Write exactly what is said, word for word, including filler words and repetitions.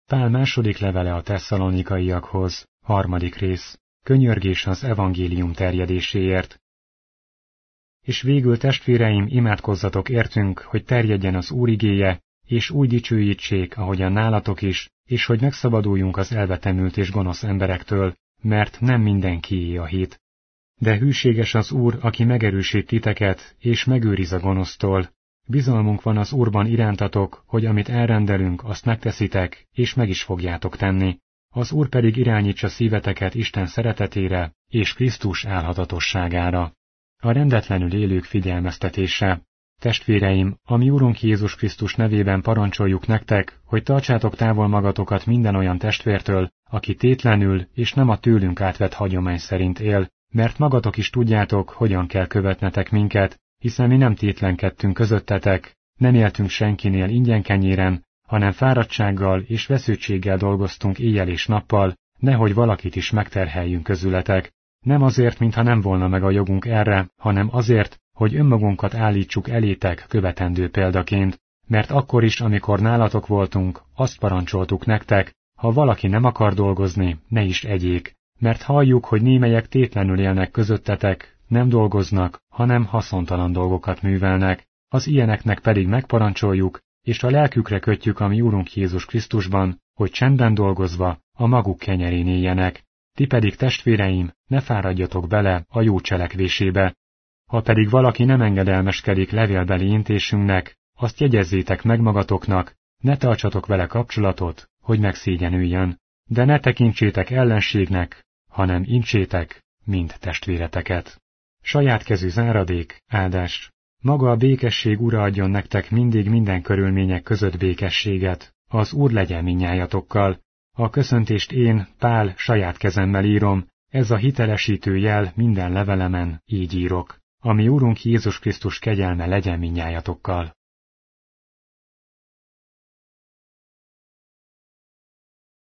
Pál második levele a tesszalonikaiakhoz, harmadik rész, könyörgés az evangélium terjedéséért. És végül, testvéreim, imádkozzatok értünk, hogy terjedjen az Úr igéje, és úgy dicsőítsék, ahogyan nálatok is, és hogy megszabaduljunk az elvetemült és gonosz emberektől, mert nem mindenkié a hit. De hűséges az Úr, aki megerősít titeket, és megőriz a gonosztól. Bizalmunk van az Úrban irántatok, hogy amit elrendelünk, azt megteszitek, és meg is fogjátok tenni. Az Úr pedig irányítsa szíveteket Isten szeretetére, és Krisztus álhatatosságára. A rendetlenül élők figyelmeztetése. Testvéreim, a mi Úrunk Jézus Krisztus nevében parancsoljuk nektek, hogy tartsátok távol magatokat minden olyan testvértől, aki tétlenül és nem a tőlünk átvett hagyomány szerint él, mert magatok is tudjátok, hogyan kell követnetek minket, hiszen mi nem tétlenkedtünk közöttetek, nem éltünk senkinél ingyenkenyéren, hanem fáradtsággal és vesződtséggel dolgoztunk éjjel és nappal, nehogy valakit is megterheljünk közületek. Nem azért, mintha nem volna meg a jogunk erre, hanem azért, hogy önmagunkat állítsuk elétek követendő példaként, mert akkor is, amikor nálatok voltunk, azt parancsoltuk nektek, ha valaki nem akar dolgozni, ne is egyék, mert halljuk, hogy némelyek tétlenül élnek közöttetek, nem dolgoznak, hanem haszontalan dolgokat művelnek, az ilyeneknek pedig megparancsoljuk, és a lelkükre kötjük a mi Úrunk Jézus Krisztusban, hogy csendben dolgozva a maguk kenyerén éljenek. Ti pedig, testvéreim, ne fáradjatok bele a jó cselekvésébe. Ha pedig valaki nem engedelmeskedik levélbeli intésünknek, azt jegyezzétek meg magatoknak, ne tartsatok vele kapcsolatot, hogy megszégyenüljön, de ne tekintsétek ellenségnek, hanem incsétek, mint testvéreteket. Saját kezű záradék, áldás. Maga a békesség Ura adjon nektek mindig minden körülmények között békességet, az Úr legyen mindnyájatokkal. A köszöntést én, Pál, saját kezemmel írom, ez a hitelesítő jel minden levelemen, így írok. Ami Úrunk Jézus Krisztus kegyelme legyen mindnyájatokkal.